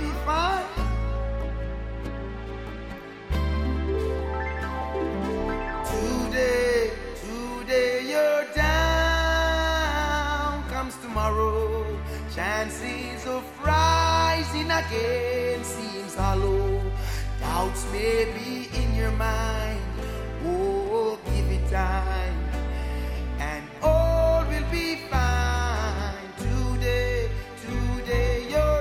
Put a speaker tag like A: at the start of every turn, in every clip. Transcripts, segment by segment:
A: be fine. Today you're down, comes tomorrow. Chances of rising again seems hollow. Doubts may be in your mind. Oh, give it time, and all will be fine. Today you're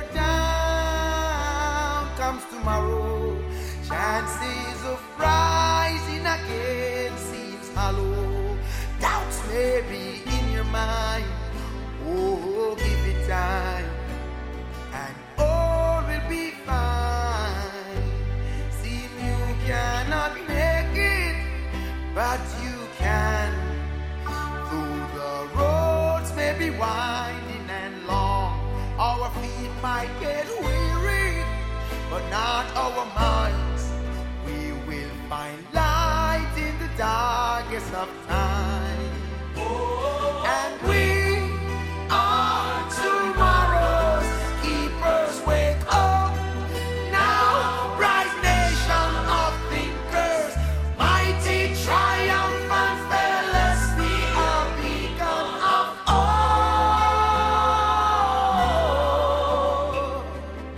A: down, comes tomorrow. Chances of rising again seems hollow. Doubts may be in your mind. Oh, give it time, and all will be fine. Seem you cannot make it, but you can. Though the roads may be winding and long, our feet might get weary, but not our minds. We will find light in the darkest of time. And we are tomorrow's keepers. Wake up now, bright nation of thinkers, mighty, triumphant, fearless, be a beacon of all.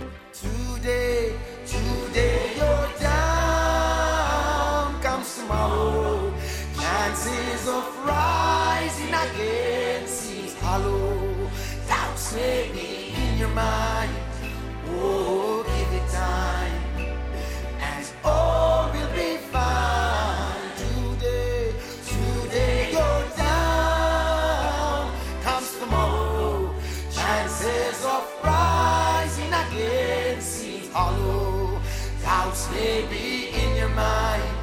A: Today you're down, comes tomorrow. Chances of rising again seems hollow. Doubts may be in your mind. Oh, give it time, and all will be fine. Today you're down, comes tomorrow. Chances of rising again seems hollow. Doubts may be in your mind.